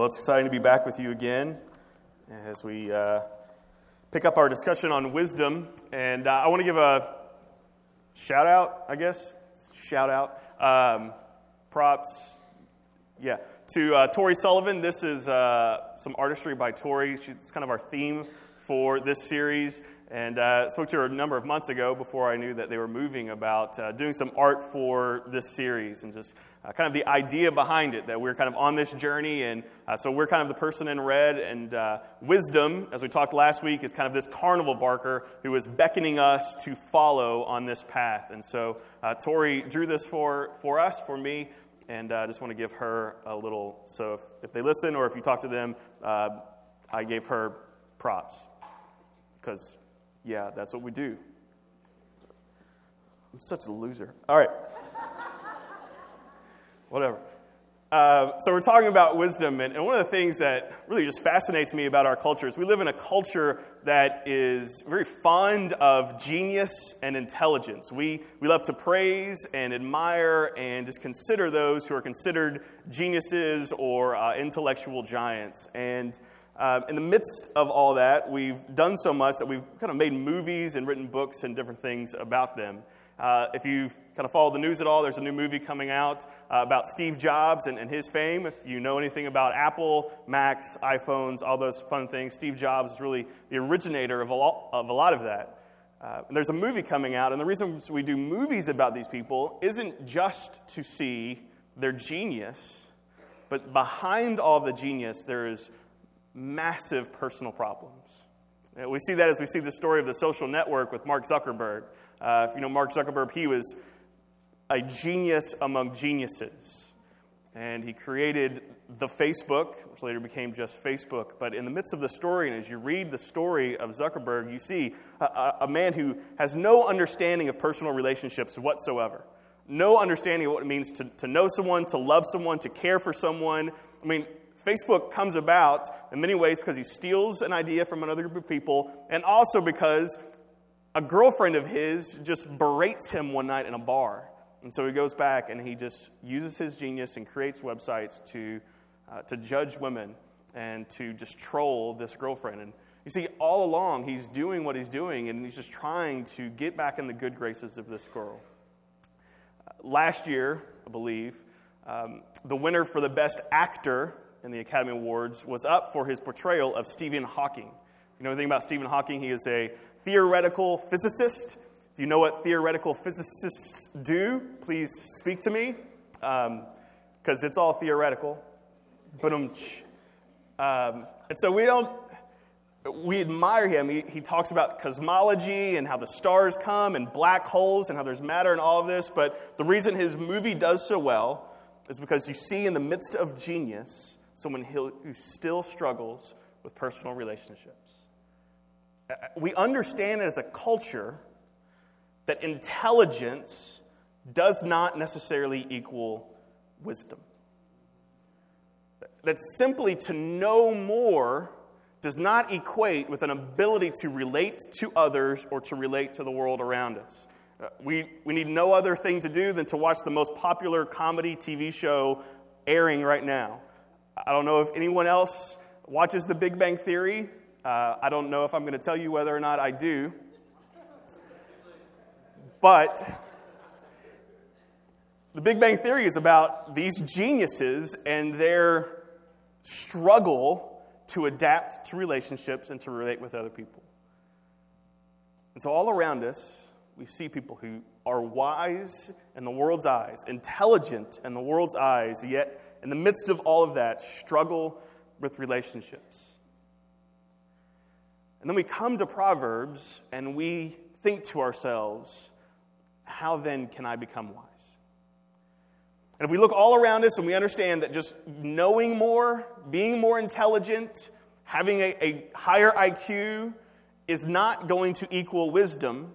Well, it's exciting to be back with you again as we pick up our discussion on wisdom. And I want to give a shout out, props, to Tori Sullivan. This is some artistry by Tori. It's kind of our theme for this series. And I spoke to her a number of months ago before I knew that they were moving about doing some art for this series and just kind of the idea behind it, that we're kind of on this journey. And so we're kind of the person in red. And wisdom, as we talked last week, is kind of this carnival barker who is beckoning us to follow on this path. And so Tori drew this for us, for me. And I just want to give her a little, so if they listen or if you talk to them, I gave her props. Because, yeah, that's what we do. I'm such a loser. All right. Whatever. So we're talking about wisdom, and one of the things that really just fascinates me about our culture is we live in a culture that is very fond of genius and intelligence. We love to praise and admire and just consider those who are considered geniuses or intellectual giants. And in the midst of all that, we've done so much that we've kind of made movies and written books and different things about them. If you've kind of followed the news at all, there's a new movie coming out about Steve Jobs and his fame. If you know anything about Apple, Macs, iPhones, all those fun things, Steve Jobs is really the originator of a lot of that. And there's a movie coming out, and the reason we do movies about these people isn't just to see their genius, but behind all of the genius, there is massive personal problems. We see that as we see the story of The Social Network with Mark Zuckerberg. If you know Mark Zuckerberg, he was a genius among geniuses. And he created the Facebook, which later became just Facebook. But in the midst of the story, and as you read the story of Zuckerberg, you see a man who has no understanding of personal relationships whatsoever. No understanding of what it means to know someone, to love someone, to care for someone. I mean, Facebook comes about in many ways because he steals an idea from another group of people, and also because a girlfriend of his just berates him one night in a bar. And so he goes back and he just uses his genius and creates websites to judge women and to just troll this girlfriend. And you see, all along, he's doing what he's doing, and he's just trying to get back in the good graces of this girl. Last year, I believe, the winner for the Best Actor in the Academy Awards was up for his portrayal of Stephen Hawking. If you know anything about Stephen Hawking, he is a theoretical physicist. If you know what theoretical physicists do, please speak to me, because it's all theoretical. And so we admire him. He talks about cosmology and how the stars come and black holes and how there's matter and all of this. But the reason his movie does so well is because you see in the midst of genius someone who still struggles with personal relationships. We understand as a culture that intelligence does not necessarily equal wisdom. That simply to know more does not equate with an ability to relate to others or to relate to the world around us. We need no other thing to do than to watch the most popular comedy TV show airing right now. I don't know if anyone else watches The Big Bang Theory. I don't know if I'm going to tell you whether or not I do. But The Big Bang Theory is about these geniuses and their struggle to adapt to relationships and to relate with other people. And so all around us, we see people who are wise in the world's eyes, intelligent in the world's eyes, yet in the midst of all of that, struggle with relationships. And then we come to Proverbs and we think to ourselves, how then can I become wise? And if we look all around us and we understand that just knowing more, being more intelligent, having a higher IQ is not going to equal wisdom,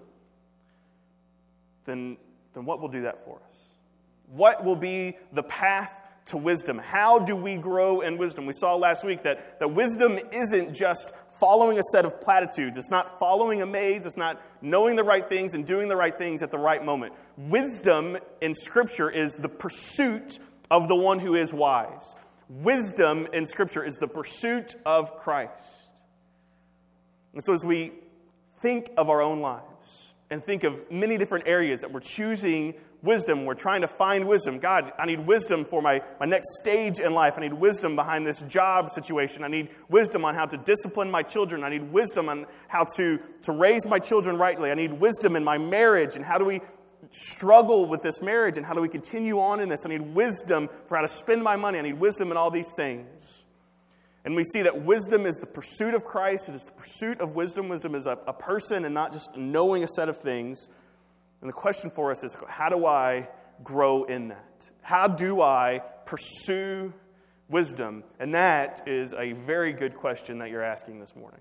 then what will do that for us? What will be the path to wisdom? How do we grow in wisdom? We saw last week that wisdom isn't just following a set of platitudes. It's not following a maze. It's not knowing the right things and doing the right things at the right moment. Wisdom in Scripture is the pursuit of the one who is wise. Wisdom in Scripture is the pursuit of Christ. And so as we think of our own lives and think of many different areas that we're choosing wisdom, we're trying to find wisdom. God, I need wisdom for my next stage in life. I need wisdom behind this job situation. I need wisdom on how to discipline my children. I need wisdom on how to raise my children rightly. I need wisdom in my marriage, and how do we struggle with this marriage, and how do we continue on in this? I need wisdom for how to spend my money. I need wisdom in all these things. And we see that wisdom is the pursuit of Christ. It is the pursuit of wisdom. Wisdom is a person and not just knowing a set of things. And the question for us is, how do I grow in that? How do I pursue wisdom? And that is a very good question that you're asking this morning.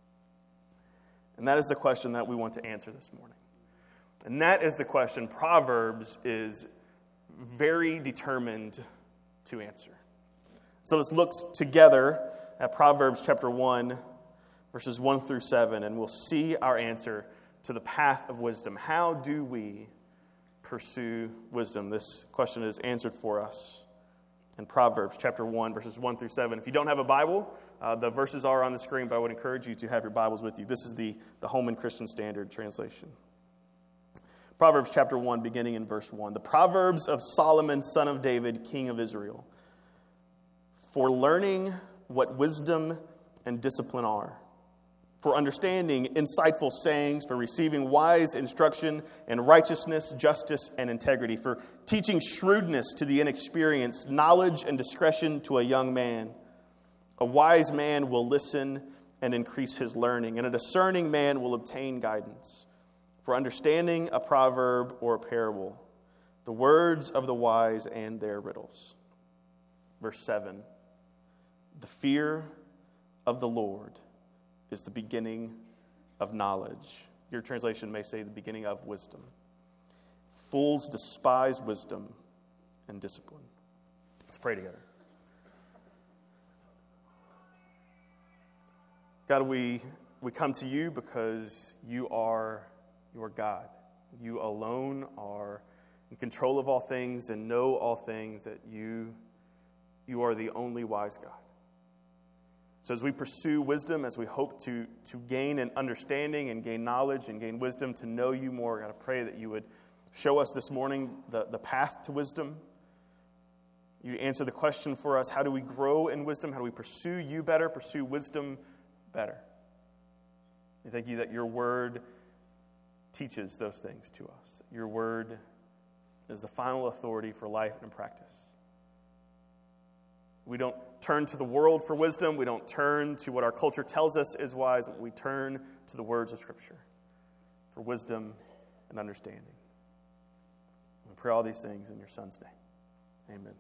And that is the question that we want to answer this morning. And that is the question Proverbs is very determined to answer. So let's look together at Proverbs chapter 1, verses 1 through 7, and we'll see our answer to the path of wisdom. How do we pursue wisdom? This question is answered for us in Proverbs chapter 1, verses 1 through 7. If you don't have a Bible, the verses are on the screen, but I would encourage you to have your Bibles with you. This is the Holman Christian Standard translation. Proverbs chapter 1, beginning in verse 1. The Proverbs of Solomon, son of David, king of Israel. For learning what wisdom and discipline are. For understanding insightful sayings, for receiving wise instruction and righteousness, justice, and integrity, for teaching shrewdness to the inexperienced, knowledge and discretion to a young man. A wise man will listen and increase his learning, and a discerning man will obtain guidance. For understanding a proverb or a parable, the words of the wise and their riddles. Verse 7, the fear of the Lord is the beginning of knowledge. Your translation may say the beginning of wisdom. Fools despise wisdom and discipline. Let's pray together. God, we come to you because you are your God. You alone are in control of all things and know all things, that you are the only wise God. So as we pursue wisdom, as we hope to gain an understanding and gain knowledge and gain wisdom to know you more, God, I pray that you would show us this morning the path to wisdom. You answer the question for us, how do we grow in wisdom? How do we pursue you better, pursue wisdom better? We thank you that your word teaches those things to us. Your word is the final authority for life and practice. We don't turn to the world for wisdom. We don't turn to what our culture tells us is wise. We turn to the words of Scripture for wisdom and understanding. We pray all these things in your Son's name. Amen.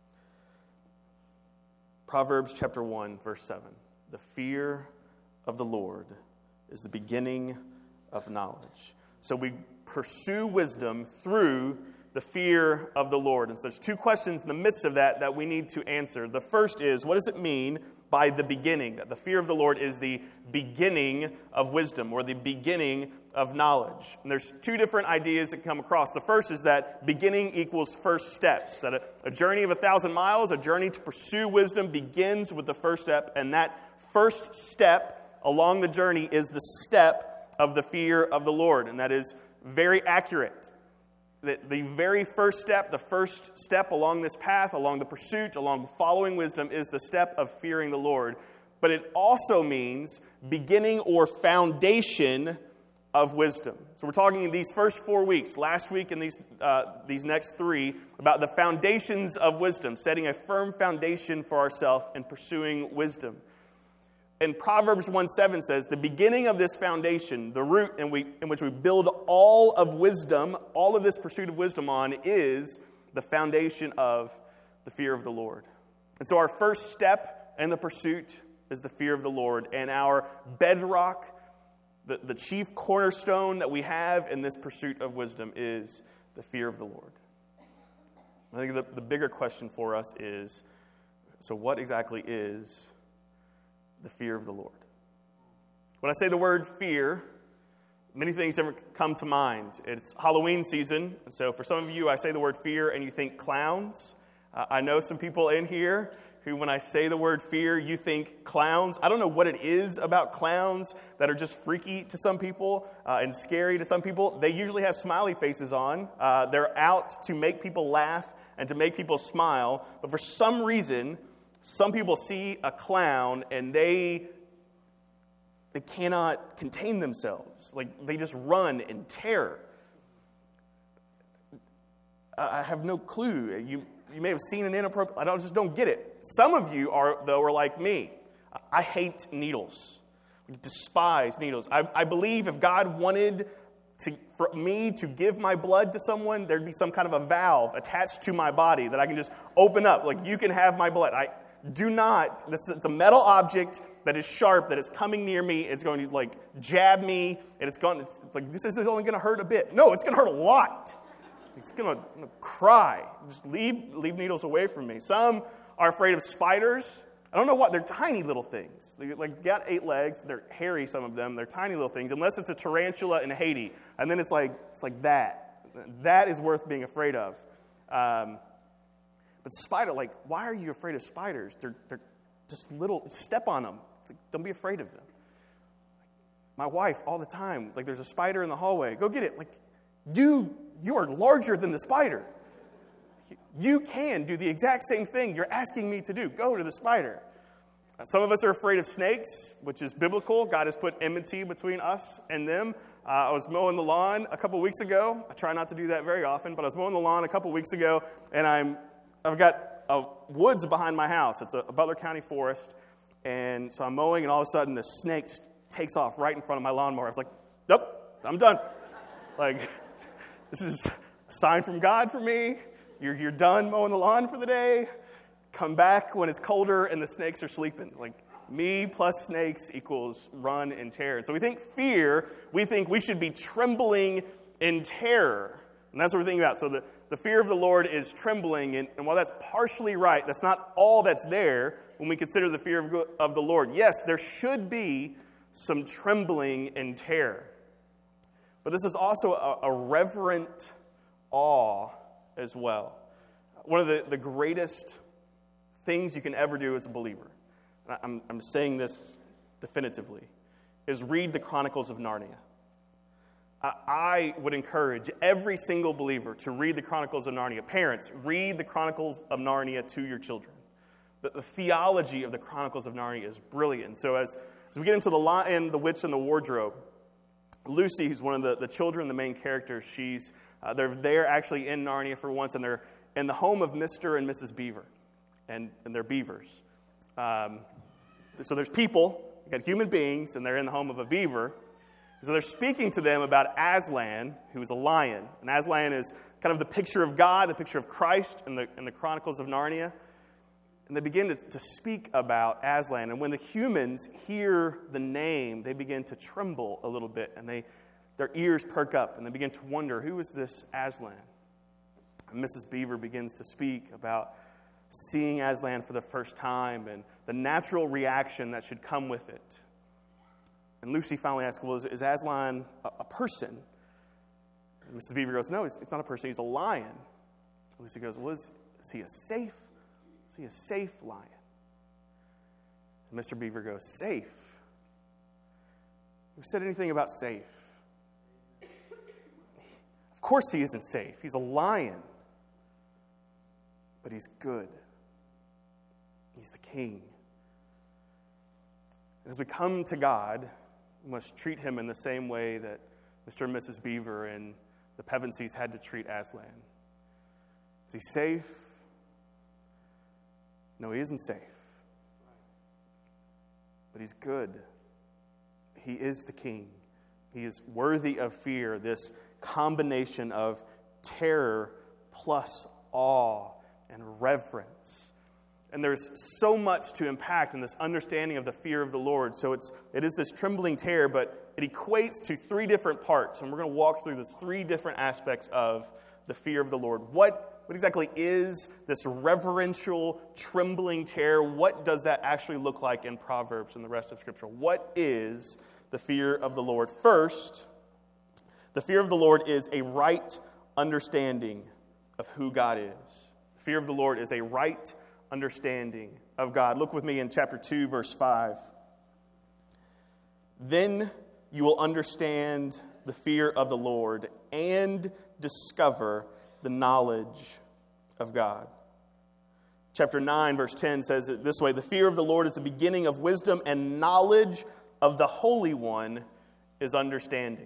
Proverbs chapter 1, verse 7. The fear of the Lord is the beginning of knowledge. So we pursue wisdom through the fear of the Lord. And so there's two questions in the midst of that we need to answer. The first is, what does it mean by the beginning? That the fear of the Lord is the beginning of wisdom, or the beginning of knowledge. And there's two different ideas that come across. The first is that beginning equals first steps. That a journey of 1,000 miles, a journey to pursue wisdom, begins with the first step. And that first step along the journey is the step of the fear of the Lord. And that is very accurate. The very first step, the first step along this path, along the pursuit, along following wisdom, is the step of fearing the Lord. But it also means beginning or foundation of wisdom. So we're talking in these first 4 weeks, last week and these next 3, about the foundations of wisdom, setting a firm foundation for ourselves and pursuing wisdom. And Proverbs 1:7 says, the beginning of this foundation, the root in which we build all of wisdom, all of this pursuit of wisdom on, is the foundation of the fear of the Lord. And so our first step in the pursuit is the fear of the Lord. And our bedrock, the chief cornerstone that we have in this pursuit of wisdom, is the fear of the Lord. I think the bigger question for us is, so what exactly is the fear of the Lord? When I say the word fear, many things come to mind. It's Halloween season, so for some of you, I say the word fear and you think clowns. I know some people in here who, when I say the word fear, you think clowns. I don't know what it is about clowns that are just freaky to some people and scary to some people. They usually have smiley faces on. They're out to make people laugh and to make people smile. But for some reason, some people see a clown and they cannot contain themselves. Like, they just run in terror. I have no clue. You may have seen an inappropriate... I just don't get it. Some of you are like me. I hate needles. I despise needles. I believe if God wanted for me to give my blood to someone, there'd be some kind of a valve attached to my body that I can just open up. Like, you can have my blood. I do not. It's a metal object that is sharp, that is coming near me. It's going to, like, jab me, and it's like, this is only going to hurt a bit. No, it's going to hurt a lot. He's going to cry. Just leave needles away from me. Some are afraid of spiders. I don't know what. They're tiny little things. They got 8 legs. They're hairy, some of them. They're tiny little things, unless it's a tarantula in Haiti. And then it's like that. That is worth being afraid of. But spider, like, why are you afraid of spiders? They're just little. Step on them. Don't be afraid of them. My wife, all the time, like, there's a spider in the hallway. Go get it. Like, you are larger than the spider. You can do the exact same thing you're asking me to do. Go to the spider. Some of us are afraid of snakes, which is biblical. God has put enmity between us and them. I was mowing the lawn a couple weeks ago. I try not to do that very often, but I was mowing the lawn a couple weeks ago, and I've got woods behind my house. It's a Butler County forest, and so I'm mowing, and all of a sudden, this snake just takes off right in front of my lawnmower. I was like, nope, I'm done. Like, this is a sign from God for me. You're done mowing the lawn for the day. Come back when it's colder and the snakes are sleeping. Like, me plus snakes equals run in terror. So we think fear, we think we should be trembling in terror. And that's what we're thinking about. So the fear of the Lord is trembling. And while that's partially right, that's not all that's there when we consider the fear of the Lord. Yes, there should be some trembling and terror. But this is also a reverent awe as well. One of the greatest things you can ever do as a believer, and I'm saying this definitively, is read the Chronicles of Narnia. I would encourage every single believer to read the Chronicles of Narnia. Parents, read the Chronicles of Narnia to your children. The theology of the Chronicles of Narnia is brilliant. So as we get into The Lion, the Witch, and the Wardrobe, Lucy, who's one of the children, the main character, they're there actually in Narnia for once, and they're in the home of Mr. and Mrs. Beaver, and they're beavers. So there's people, you got human beings, and they're in the home of a beaver. So they're speaking to them about Aslan, who is a lion. And Aslan is kind of the picture of God, the picture of Christ in the Chronicles of Narnia. And they begin to speak about Aslan. And when the humans hear the name, they begin to tremble a little bit. And their ears perk up. And they begin to wonder, who is this Aslan? And Mrs. Beaver begins to speak about seeing Aslan for the first time and the natural reaction that should come with it. And Lucy finally asks, well, is Aslan a person? And Mrs. Beaver goes, no, he's not a person, he's a lion. And Lucy goes, well, is he a safe lion? And Mr. Beaver goes, safe? Who said anything about safe? Of course he isn't safe. He's a lion. But he's good. He's the king. And as we come to God, we must treat him in the same way that Mr. and Mrs. Beaver and the Pevensies had to treat Aslan. Is he safe? No, he isn't safe. But he's good. He is the king. He is worthy of fear, this combination of terror plus awe and reverence. And there's so much to impact in this understanding of the fear of the Lord. So it is this trembling terror, but it equates to 3 different parts. And we're going to walk through the 3 different aspects of the fear of the Lord. What exactly is this reverential, trembling terror? What does that actually look like in Proverbs and the rest of Scripture? What is the fear of the Lord? First, the fear of the Lord is a right understanding of who God is. Fear of the Lord is a right understanding of God. Look with me in chapter 2, verse 5. Then you will understand the fear of the Lord and discover the knowledge of God. Chapter 9, verse 10 says it this way: the fear of the Lord is the beginning of wisdom, and knowledge of the Holy One is understanding.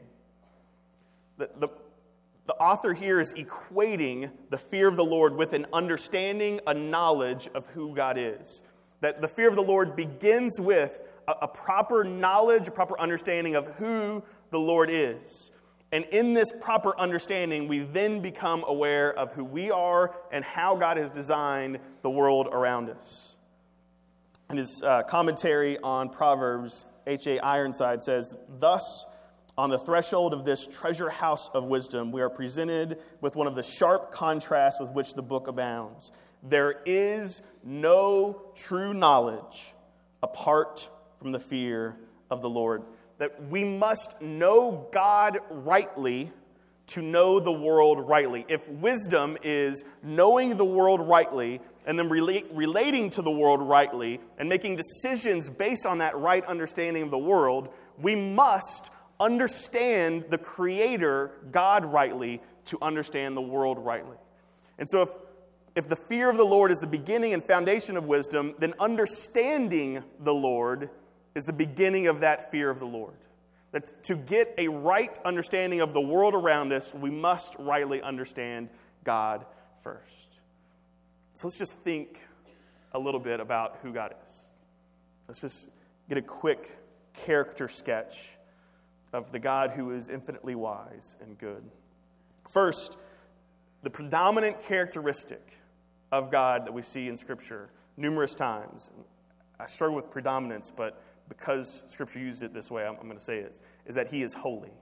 The author here is equating the fear of the Lord with an understanding, a knowledge of who God is. That the fear of the Lord begins with a proper knowledge, a proper understanding of who the Lord is. And in this proper understanding, we then become aware of who we are and how God has designed the world around us. In his commentary on Proverbs, H.A. Ironside says, thus, on the threshold of this treasure house of wisdom, we are presented with one of the sharp contrasts with which the book abounds. There is no true knowledge apart from the fear of the Lord. That we must know God rightly to know the world rightly. If wisdom is knowing the world rightly and then relating to the world rightly and making decisions based on that right understanding of the world, we must understand the Creator, God, rightly to understand the world rightly. And so if the fear of the Lord is the beginning and foundation of wisdom, then understanding the Lord is the beginning of that fear of the Lord. That to get a right understanding of the world around us, we must rightly understand God first. So let's just think a little bit about who God is. Let's just get a quick character sketch of the God who is infinitely wise and good. First, the predominant characteristic of God that we see in Scripture numerous times. I struggle with predominance, but because Scripture uses it this way, I'm going to say it, is that He is holy.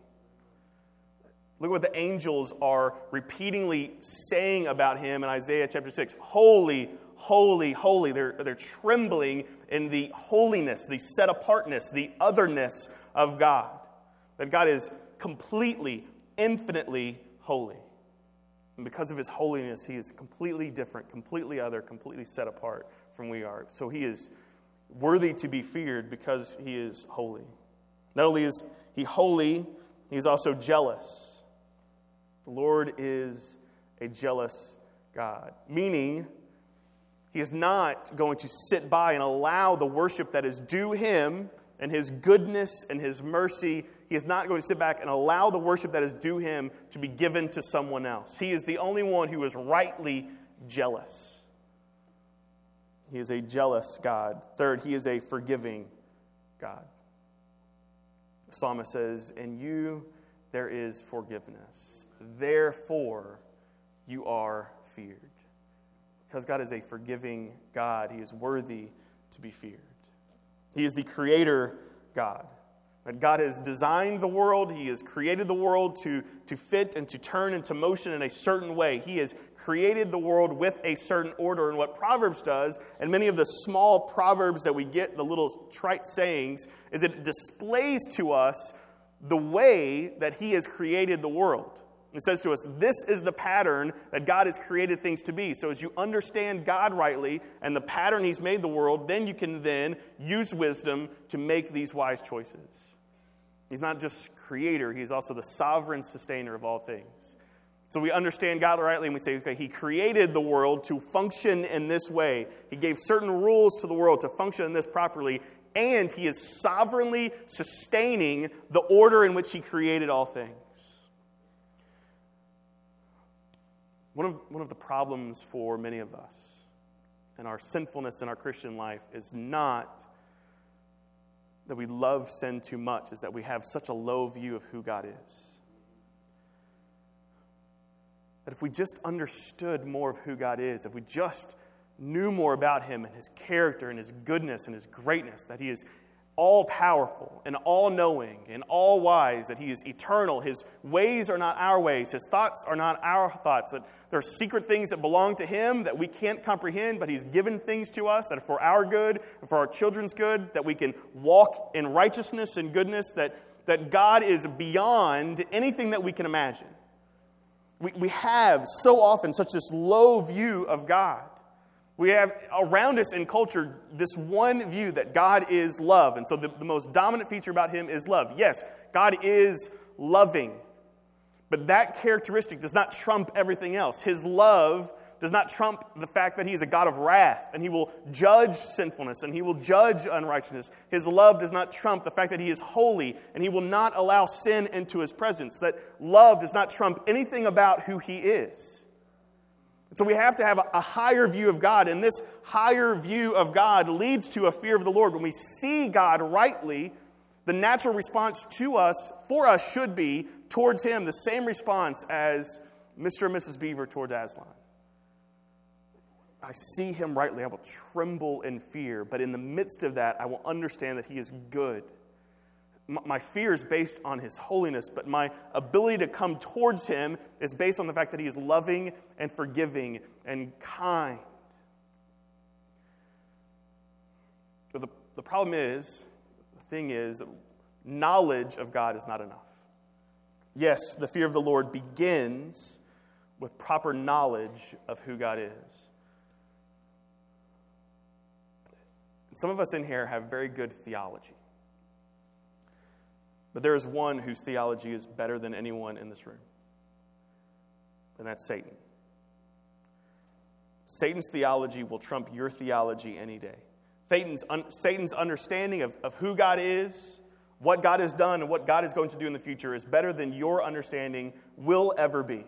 Look what the angels are repeatedly saying about Him in Isaiah chapter 6. Holy, holy, holy. They're trembling in the holiness, the set-apartness, the otherness of God. That God is completely, infinitely holy. And because of His holiness, He is completely different, completely other, completely set apart from we are. So He is worthy to be feared because He is holy. Not only is He holy, He is also jealous. The Lord is a jealous God. Meaning, He is not going to sit by and allow the worship that is due Him and His goodness and His mercy. He is not going to sit back and allow the worship that is due Him to be given to someone else. He is the only one who is rightly jealous. He is a jealous God. Third, He is a forgiving God. The psalmist says, in you there is forgiveness. Therefore, you are feared. Because God is a forgiving God, He is worthy to be feared. He is the creator God. That God has designed the world. He has created the world to fit and to turn into motion in a certain way. He has created the world with a certain order. And what Proverbs does, and many of the small proverbs that we get, the little trite sayings, is it displays to us the way that He has created the world. It says to us, this is the pattern that God has created things to be. So as you understand God rightly and the pattern He's made the world, then you can then use wisdom to make these wise choices. He's not just creator, He's also the sovereign sustainer of all things. So we understand God rightly and we say, okay, He created the world to function in this way. He gave certain rules to the world to function in this properly, and He is sovereignly sustaining the order in which He created all things. One of the problems for many of us and our sinfulness in our Christian life is not that we love sin too much, is that we have such a low view of who God is. That if we just understood more of who God is, if we just knew more about Him and His character and His goodness and His greatness, that He is all-powerful and all-knowing and all-wise, that He is eternal. His ways are not our ways. His thoughts are not our thoughts. That there are secret things that belong to Him that we can't comprehend, but He's given things to us that are for our good and for our children's good, that we can walk in righteousness and goodness, that God is beyond anything that we can imagine. We have so often such this low view of God. We have around us in culture this one view that God is love. And so the most dominant feature about him is love. Yes, God is loving. But that characteristic does not trump everything else. His love does not trump the fact that he is a God of wrath, and he will judge sinfulness, and he will judge unrighteousness. His love does not trump the fact that he is holy, and he will not allow sin into his presence. That love does not trump anything about who he is. And so we have to have a higher view of God, and this higher view of God leads to a fear of the Lord. When we see God rightly, the natural response for us should be towards him the same response as Mr. and Mrs. Beaver toward Aslan. I see him rightly, I will tremble in fear, but in the midst of that, I will understand that he is good. My fear is based on his holiness, but my ability to come towards him is based on the fact that he is loving and forgiving and kind. But the problem is, the thing is, that knowledge of God is not enough. Yes, the fear of the Lord begins with proper knowledge of who God is. Some of us in here have very good theology. But there is one whose theology is better than anyone in this room. And that's Satan. Satan's theology will trump your theology any day. Satan's understanding of who God is, what God has done, and what God is going to do in the future is better than your understanding will ever be.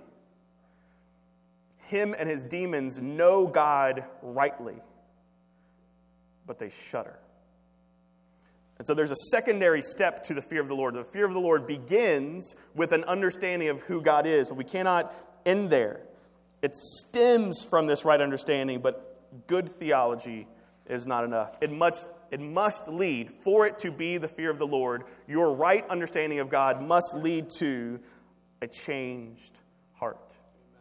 Him and his demons know God rightly, but they shudder. And so there's a secondary step to the fear of the Lord. The fear of the Lord begins with an understanding of who God is, but we cannot end there. It stems from this right understanding, but good theology is not enough. It must lead, for it to be the fear of the Lord, your right understanding of God must lead to a changed heart.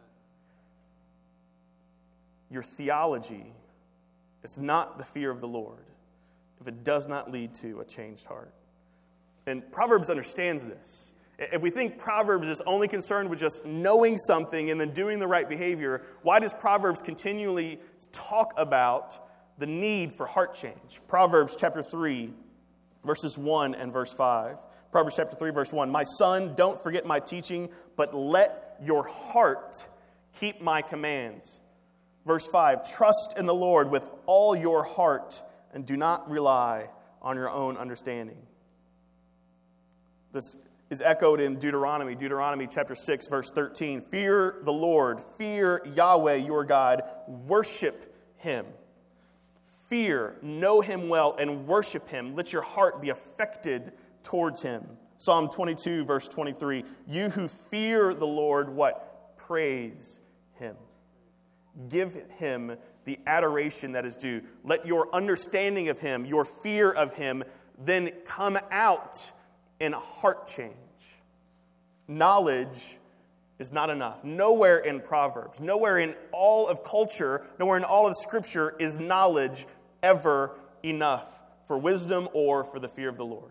Your theology is not the fear of the Lord if it does not lead to a changed heart. And Proverbs understands this. If we think Proverbs is only concerned with just knowing something and then doing the right behavior, why does Proverbs continually talk about the need for heart change? Proverbs chapter 3, verses 1 and verse 5. Proverbs chapter 3, verse 1. My son, don't forget my teaching, but let your heart keep my commands. Verse 5, trust in the Lord with all your heart and do not rely on your own understanding. This is echoed in Deuteronomy chapter 6, verse 13. Fear the Lord, fear Yahweh your God, worship him. Fear, know him well, and worship him. Let your heart be affected towards him. Psalm 22, verse 23. You who fear the Lord, what? Praise him. Give him the adoration that is due. Let your understanding of him, your fear of him, then come out in a heart change. Knowledge is not enough. Nowhere in Proverbs, nowhere in all of culture, nowhere in all of Scripture is knowledge ever enough for wisdom or for the fear of the Lord.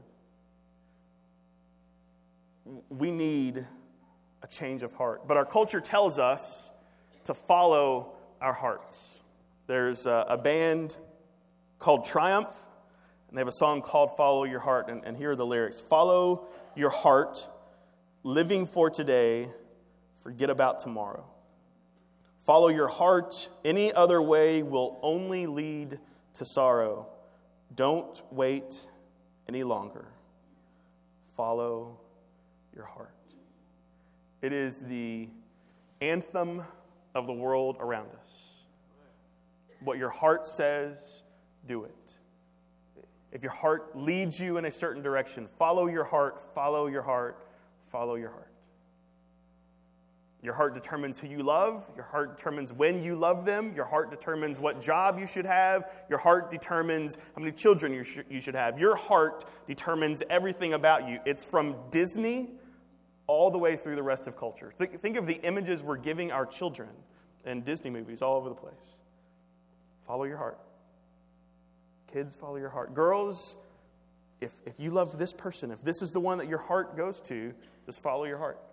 We need a change of heart. But our culture tells us to follow our hearts. There's a band called Triumph, and they have a song called Follow Your Heart, and here are the lyrics. Follow your heart, living for today, forget about tomorrow. Follow your heart, any other way will only lead to sorrow. Don't wait any longer. Follow your heart. It is the anthem of the world around us. What your heart says, do it. If your heart leads you in a certain direction, follow your heart, follow your heart, follow your heart. Your heart determines who you love. Your heart determines when you love them. Your heart determines what job you should have. Your heart determines how many children you should have. Your heart determines everything about you. It's from Disney all the way through the rest of culture. Think of the images we're giving our children in Disney movies all over the place. Follow your heart. Kids, follow your heart. Girls, if you love this person, if this is the one that your heart goes to, just follow your heart.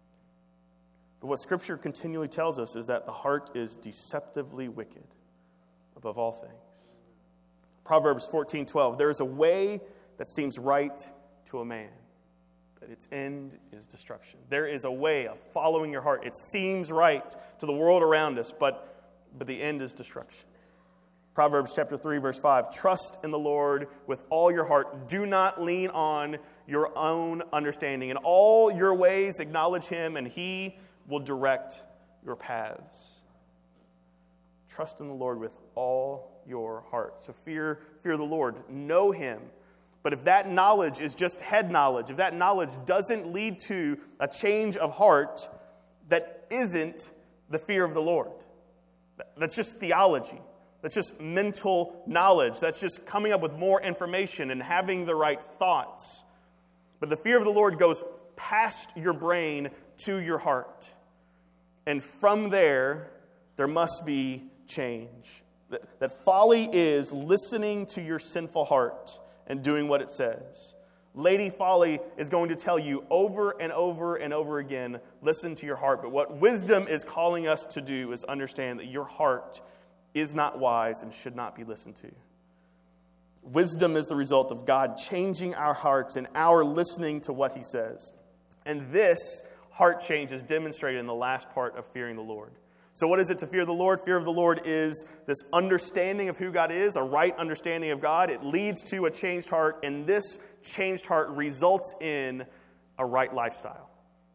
But what Scripture continually tells us is that the heart is deceptively wicked. above all things. Proverbs 14:12, there is a way that seems right to a man, but its end is destruction. There is a way of following your heart. It seems right to the world around us, but the end is destruction. Proverbs chapter 3, verse 5, trust in the Lord with all your heart. Do not lean on your own understanding. In all your ways acknowledge him, and he will direct your paths. Trust in the Lord with all your heart. So fear the Lord. Know him. But if that knowledge is just head knowledge, if that knowledge doesn't lead to a change of heart, that isn't the fear of the Lord. That's just theology. That's just mental knowledge. That's just coming up with more information and having the right thoughts. But the fear of the Lord goes past your brain to your heart. And from there must be change. That folly is listening to your sinful heart and doing what it says. Lady Folly is going to tell you over and over and over again, listen to your heart. But what wisdom is calling us to do is understand that your heart is not wise and should not be listened to. Wisdom is the result of God changing our hearts and our listening to what he says. And this heart change is demonstrated in the last part of fearing the Lord. So what is it to fear the Lord? Fear of the Lord is this understanding of who God is, a right understanding of God. It leads to a changed heart, and this changed heart results in a right lifestyle.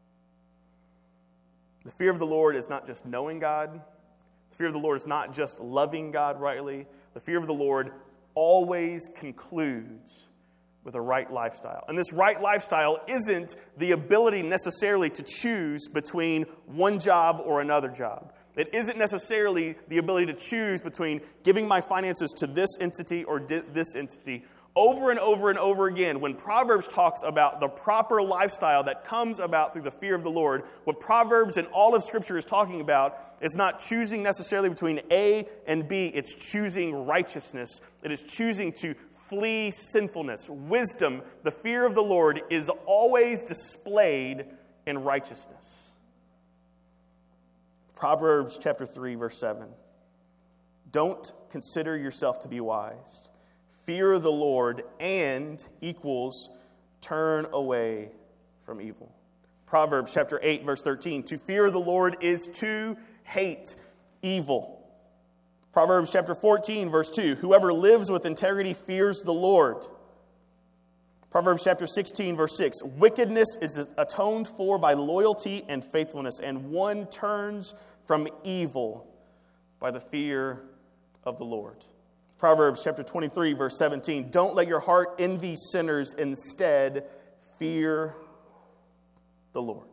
The fear of the Lord is not just knowing God. The fear of the Lord is not just loving God rightly. The fear of the Lord always concludes with a right lifestyle. And this right lifestyle isn't the ability necessarily to choose between one job or another job. It isn't necessarily the ability to choose between giving my finances to this entity or this entity. Over and over and over again, when Proverbs talks about the proper lifestyle that comes about through the fear of the Lord, what Proverbs and all of Scripture is talking about is not choosing necessarily between A and B. It's choosing righteousness. It is choosing to flee sinfulness. Wisdom, the fear of the Lord, is always displayed in righteousness. Proverbs chapter 3, verse 7. Don't consider yourself to be wise. Fear the Lord and equals turn away from evil. Proverbs chapter 8, verse 13. To fear the Lord is to hate evil. Proverbs chapter 14, verse 2. Whoever lives with integrity fears the Lord. Proverbs chapter 16, verse 6. Wickedness is atoned for by loyalty and faithfulness, and one turns from evil by the fear of the Lord. Proverbs chapter 23, verse 17. Don't let your heart envy sinners. Instead, fear the Lord.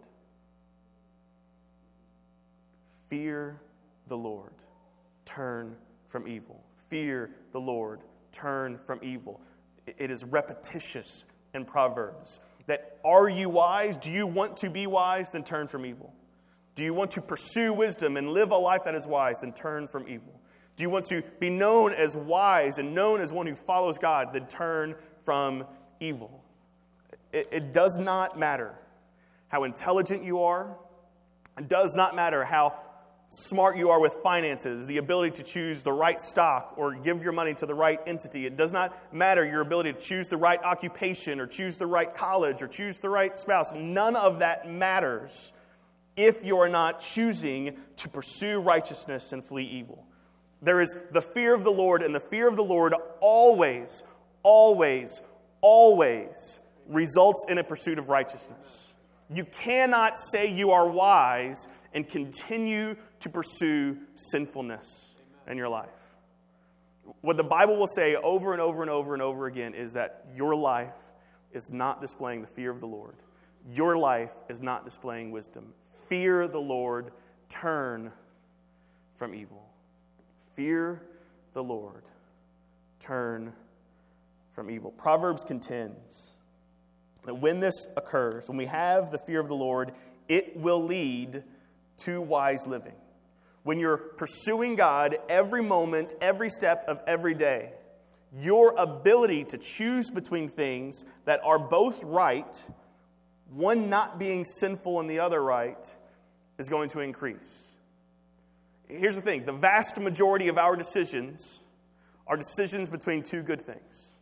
Fear the Lord. Turn from evil. Fear the Lord. Turn from evil. It is repetitious in Proverbs that are you wise? Do you want to be wise? Then turn from evil. Do you want to pursue wisdom and live a life that is wise? Then turn from evil. Do you want to be known as wise and known as one who follows God? Then turn from evil. It does not matter how intelligent you are. It does not matter how smart you are with finances, the ability to choose the right stock or give your money to the right entity. It does not matter your ability to choose the right occupation or choose the right college or choose the right spouse. None of that matters if you are not choosing to pursue righteousness and flee evil. There is the fear of the Lord, and the fear of the Lord always, always, always results in a pursuit of righteousness. You cannot say you are wise and continue to pursue sinfulness in your life. What the Bible will say over and over and over and over again is that your life is not displaying the fear of the Lord. Your life is not displaying wisdom. Fear the Lord, turn from evil. Fear the Lord, turn from evil. Proverbs contends that when this occurs, when we have the fear of the Lord, it will lead to wise living. When you're pursuing God every moment, every step of every day, your ability to choose between things that are both right, one not being sinful and the other right, is going to increase. Here's the thing. The vast majority of our decisions are decisions between two good things.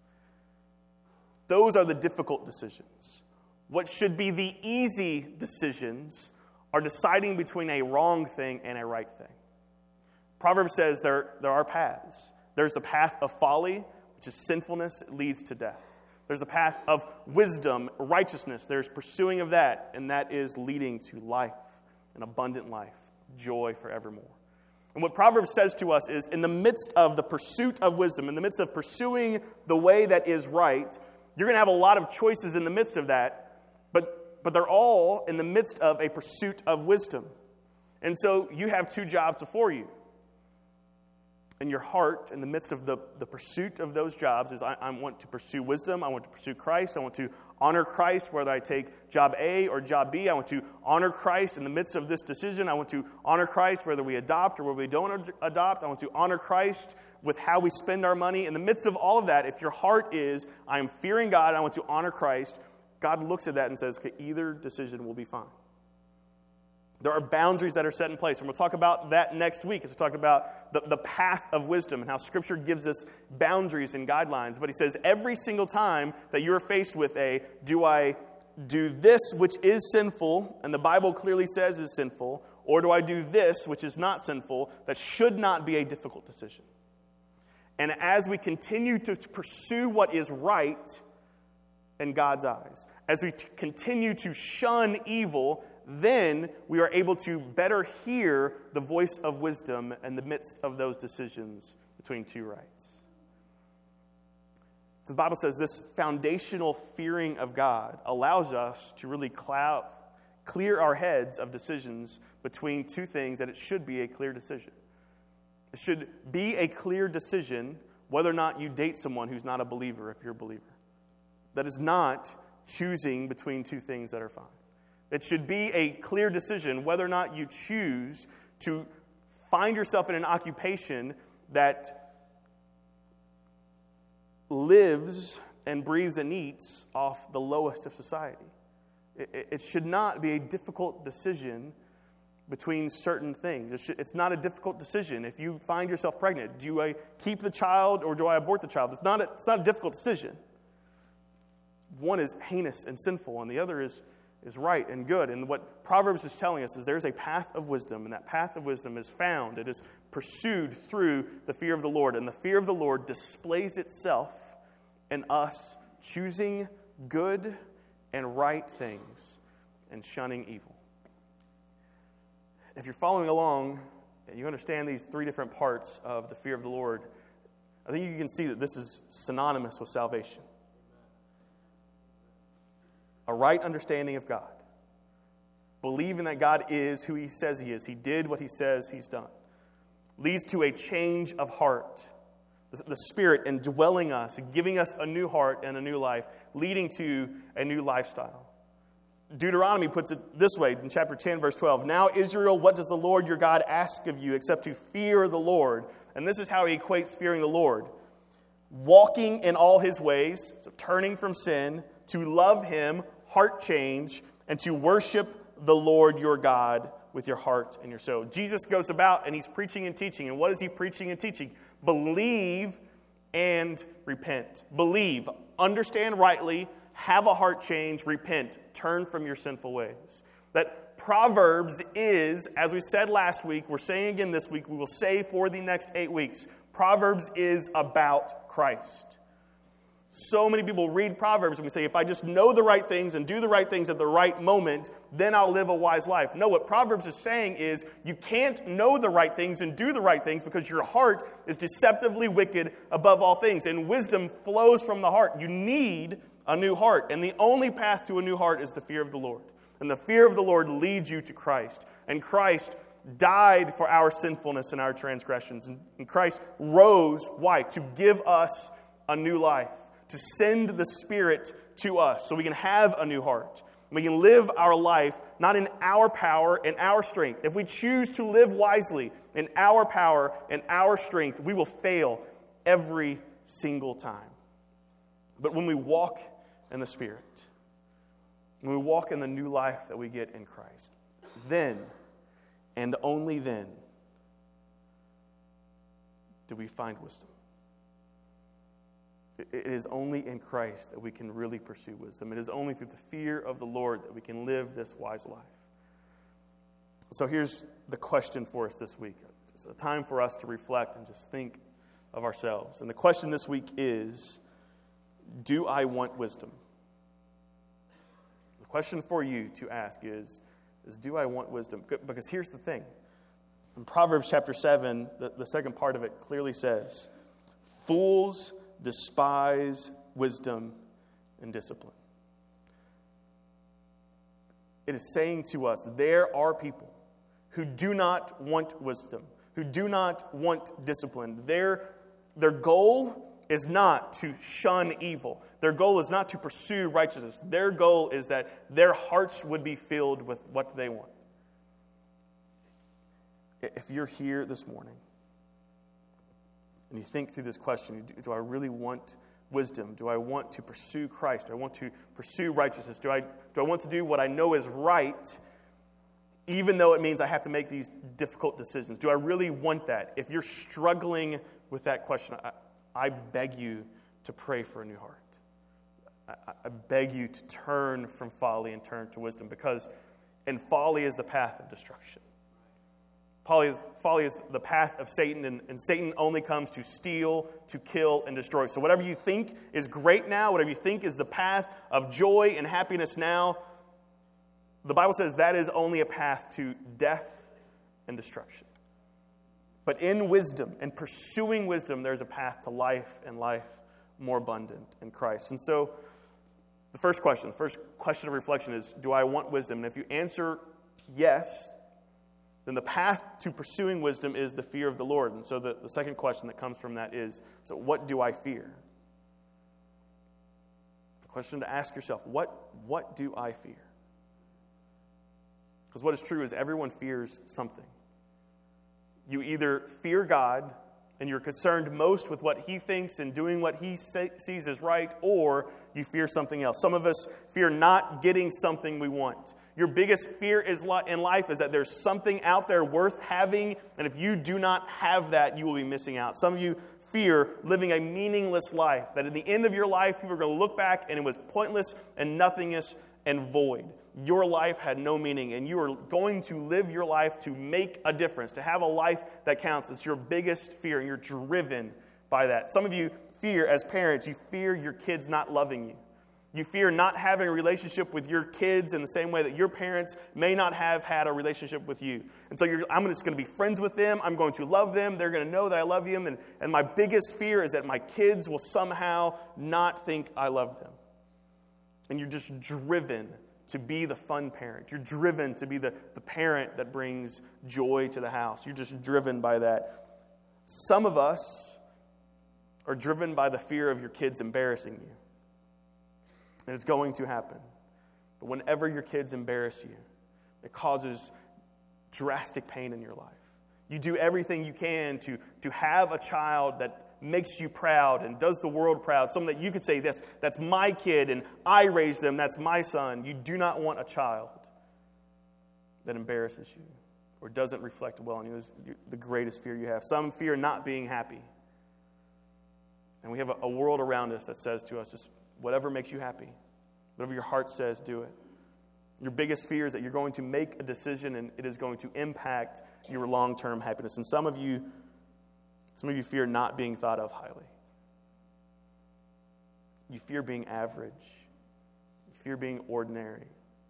Those are the difficult decisions. What should be the easy decisions are deciding between a wrong thing and a right thing. Proverbs says there are paths. There's the path of folly, which is sinfulness, it leads to death. There's the path of wisdom, righteousness. There's pursuing of that, and that is leading to life, an abundant life, joy forevermore. And what Proverbs says to us is, in the midst of the pursuit of wisdom, in the midst of pursuing the way that is right, you're going to have a lot of choices in the midst of that, but they're all in the midst of a pursuit of wisdom. And so you have two jobs before you. And your heart, in the midst of the pursuit of those jobs, is I want to pursue wisdom, I want to pursue Christ, I want to honor Christ, whether I take job A or job B. I want to honor Christ in the midst of this decision. I want to honor Christ whether we adopt or whether we don't adopt. I want to honor Christ with how we spend our money. In the midst of all of that, if your heart is, I am fearing God, I want to honor Christ, God looks at that and says, okay, either decision will be fine. There are boundaries that are set in place, and we'll talk about that next week as we talk about the path of wisdom and how Scripture gives us boundaries and guidelines. But he says every single time that you're faced with do I do this which is sinful, and the Bible clearly says is sinful, or do I do this which is not sinful, that should not be a difficult decision. And as we continue to pursue what is right in God's eyes, as we continue to shun evil, then we are able to better hear the voice of wisdom in the midst of those decisions between two rights. So the Bible says this foundational fearing of God allows us to really clear our heads of decisions between two things that it should be a clear decision. It should be a clear decision whether or not you date someone who's not a believer if you're a believer. That is not choosing between two things that are fine. It should be a clear decision whether or not you choose to find yourself in an occupation that lives and breathes and eats off the lowest of society. It should not be a difficult decision between certain things. It's not a difficult decision. If you find yourself pregnant, do I keep the child or do I abort the child? It's not a difficult decision. One is heinous and sinful, and the other is right and good. And what Proverbs is telling us is there's a path of wisdom, and that path of wisdom is found. It is pursued through the fear of the Lord. And the fear of the Lord displays itself in us choosing good and right things and shunning evil. If you're following along and you understand these three different parts of the fear of the Lord, I think you can see that this is synonymous with salvation. A right understanding of God. Believing that God is who He says He is. He did what He says He's done. Leads to a change of heart. The Spirit indwelling us, giving us a new heart and a new life, leading to a new lifestyle. Deuteronomy puts it this way in chapter 10, verse 12. Now, Israel, what does the Lord your God ask of you except to fear the Lord? And this is how He equates fearing the Lord. Walking in all His ways, so turning from sin, to love Him, heart change, and to worship the Lord your God with your heart and your soul. Jesus goes about and He's preaching and teaching. And what is He preaching and teaching? Believe and repent. Believe, understand rightly, have a heart change, repent, turn from your sinful ways. That Proverbs is, as we said last week, we're saying again this week, we will say for the next 8 weeks, Proverbs is about Christ. So many people read Proverbs and we say, if I just know the right things and do the right things at the right moment, then I'll live a wise life. No, what Proverbs is saying is you can't know the right things and do the right things because your heart is deceptively wicked above all things. And wisdom flows from the heart. You need a new heart. And the only path to a new heart is the fear of the Lord. And the fear of the Lord leads you to Christ. And Christ died for our sinfulness and our transgressions. And Christ rose, why? To give us a new life. To send the Spirit to us so we can have a new heart. We can live our life not in our power and our strength. If we choose to live wisely in our power and our strength, we will fail every single time. But when we walk in the Spirit, when we walk in the new life that we get in Christ, then and only then do we find wisdom? It is only in Christ that we can really pursue wisdom. It is only through the fear of the Lord that we can live this wise life. So here's the question for us this week. It's a time for us to reflect and just think of ourselves. And the question this week is, do I want wisdom? The question for you to ask is do I want wisdom? Because here's the thing. In Proverbs chapter 7, the second part of it clearly says, fools despise wisdom and discipline. It is saying to us, there are people who do not want wisdom, who do not want discipline. Their goal is not to shun evil. Their goal is not to pursue righteousness. Their goal is that their hearts would be filled with what they want. If you're here this morning and you think through this question, do I really want wisdom? Do I want to pursue Christ? Do I want to pursue righteousness? Do I want to do what I know is right, even though it means I have to make these difficult decisions? Do I really want that? If you're struggling with that question, I beg you to pray for a new heart. I beg you to turn from folly and turn to wisdom, because folly is the path of destruction. Folly is the path of Satan, and Satan only comes to steal, to kill, and destroy. So whatever you think is great now, whatever you think is the path of joy and happiness now, the Bible says that is only a path to death and destruction. But in wisdom, and pursuing wisdom, there's a path to life, and life more abundant in Christ. And so the first question of reflection is, do I want wisdom? And if you answer yes, then the path to pursuing wisdom is the fear of the Lord. And so the second question that comes from that is, so what do I fear? The question to ask yourself, what do I fear? Because what is true is everyone fears something. You either fear God, and you're concerned most with what He thinks and doing what He sees as right, or you fear something else. Some of us fear not getting something we want. Your biggest fear in life is that there's something out there worth having, and if you do not have that, you will be missing out. Some of you fear living a meaningless life, that at the end of your life, people are going to look back and it was pointless and nothingness and void. Your life had no meaning, and you are going to live your life to make a difference, to have a life that counts. It's your biggest fear, and you're driven by that. Some of you fear, as parents, you fear your kids not loving you. You fear not having a relationship with your kids in the same way that your parents may not have had a relationship with you. And so I'm just going to be friends with them. I'm going to love them. They're going to know that I love them. And my biggest fear is that my kids will somehow not think I love them. And you're just driven to be the fun parent. You're driven to be the parent that brings joy to the house. You're just driven by that. Some of us are driven by the fear of your kids embarrassing you. And it's going to happen. But whenever your kids embarrass you, it causes drastic pain in your life. You do everything you can to have a child that makes you proud and does the world proud. Someone that you could say, that's my kid and I raised them, that's my son. You do not want a child that embarrasses you or doesn't reflect well on you. It's the greatest fear you have. Some fear not being happy. And we have a world around us that says to us, just whatever makes you happy, whatever your heart says, do it. Your biggest fear is that you're going to make a decision and it is going to impact your long-term happiness. And some of you fear not being thought of highly. You fear being average. You fear being ordinary.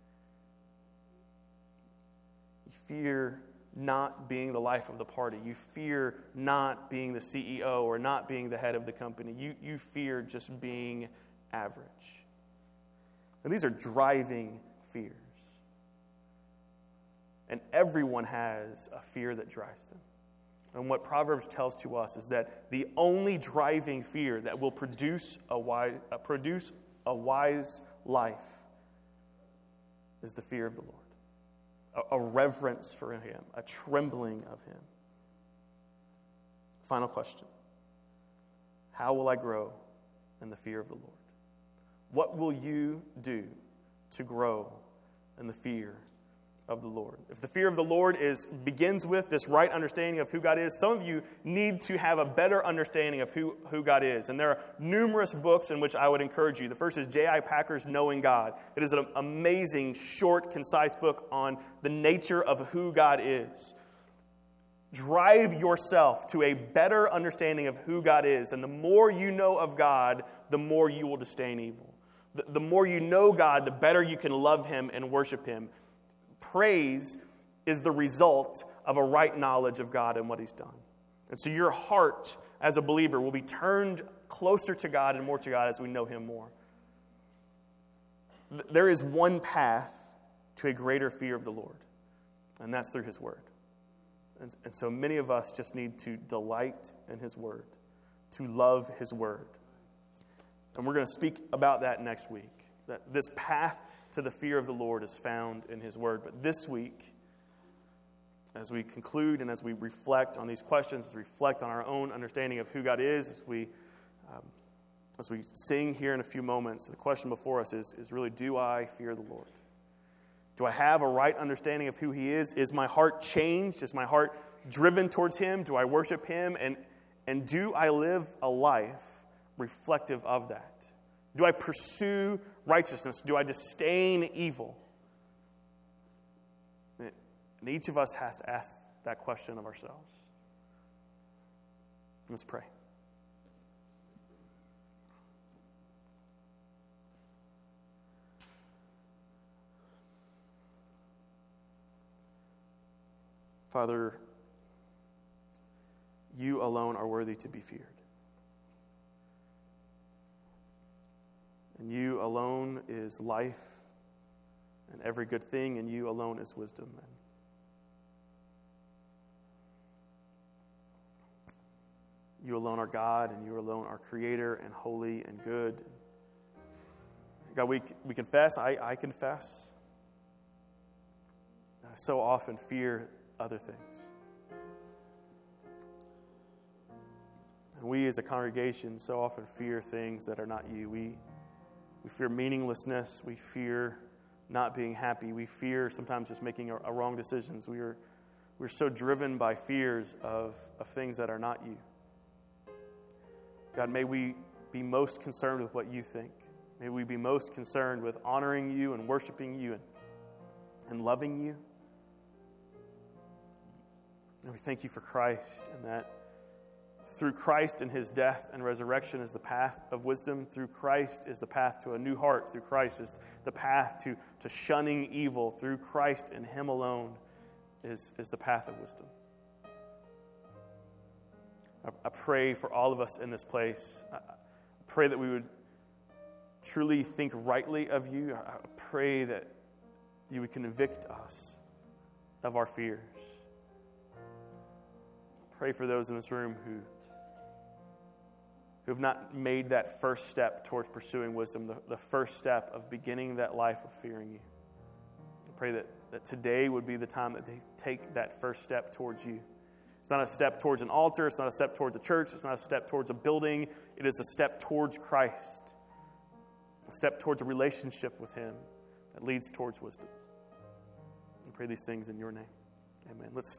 You fear not being the life of the party. You fear not being the CEO or not being the head of the company. You fear just being average. And these are driving fears. And everyone has a fear that drives them. And what Proverbs tells to us is that the only driving fear that will produce a wise life is the fear of the Lord. A reverence for Him, a trembling of Him. Final question. How will I grow in the fear of the Lord? What will you do to grow in the fear of the Lord. If the fear of the Lord begins with this right understanding of who God is, some of you need to have a better understanding of who God is. And there are numerous books in which I would encourage you. The first is J.I. Packer's Knowing God. It is an amazing, short, concise book on the nature of who God is. Drive yourself to a better understanding of who God is. And the more you know of God, the more you will disdain evil. The more you know God, the better you can love Him and worship Him. Praise is the result of a right knowledge of God and what He's done. And so your heart as a believer will be turned closer to God and more to God as we know Him more. There is one path to a greater fear of the Lord, and that's through His Word. And so many of us just need to delight in His Word, to love His Word. And we're going to speak about that next week, that this path to the fear of the Lord is found in His Word. But this week, as we conclude and as we reflect on these questions, as we reflect on our own understanding of who God is, as we sing here in a few moments, the question before us is really, do I fear the Lord? Do I have a right understanding of who He is? Is my heart changed? Is my heart driven towards Him? Do I worship Him? And do I live a life reflective of that? Do I pursue righteousness? Do I disdain evil? And each of us has to ask that question of ourselves. Let's pray. Father, You alone are worthy to be feared. And You alone is life and every good thing, and You alone is wisdom. And You alone are God, and You alone are Creator and holy and good. God, we confess, I confess, I so often fear other things. And we as a congregation so often fear things that are not You. We fear meaninglessness. We fear not being happy. We fear sometimes just making a wrong decisions. We're so driven by fears of things that are not You. God, may we be most concerned with what You think. May we be most concerned with honoring You and worshiping You and loving You. And we thank You for Christ, and that through Christ and His death and resurrection is the path of wisdom. Through Christ is the path to a new heart. Through Christ is the path to shunning evil. Through Christ and Him alone is the path of wisdom. I pray for all of us in this place. I pray that we would truly think rightly of You. I pray that You would convict us of our fears. Pray for those in this room who have not made that first step towards pursuing wisdom, the first step of beginning that life of fearing You. I pray that today would be the time that they take that first step towards You. It's not a step towards an altar. It's not a step towards a church. It's not a step towards a building. It is a step towards Christ, a step towards a relationship with Him that leads towards wisdom. I pray these things in Your name. Amen. Let's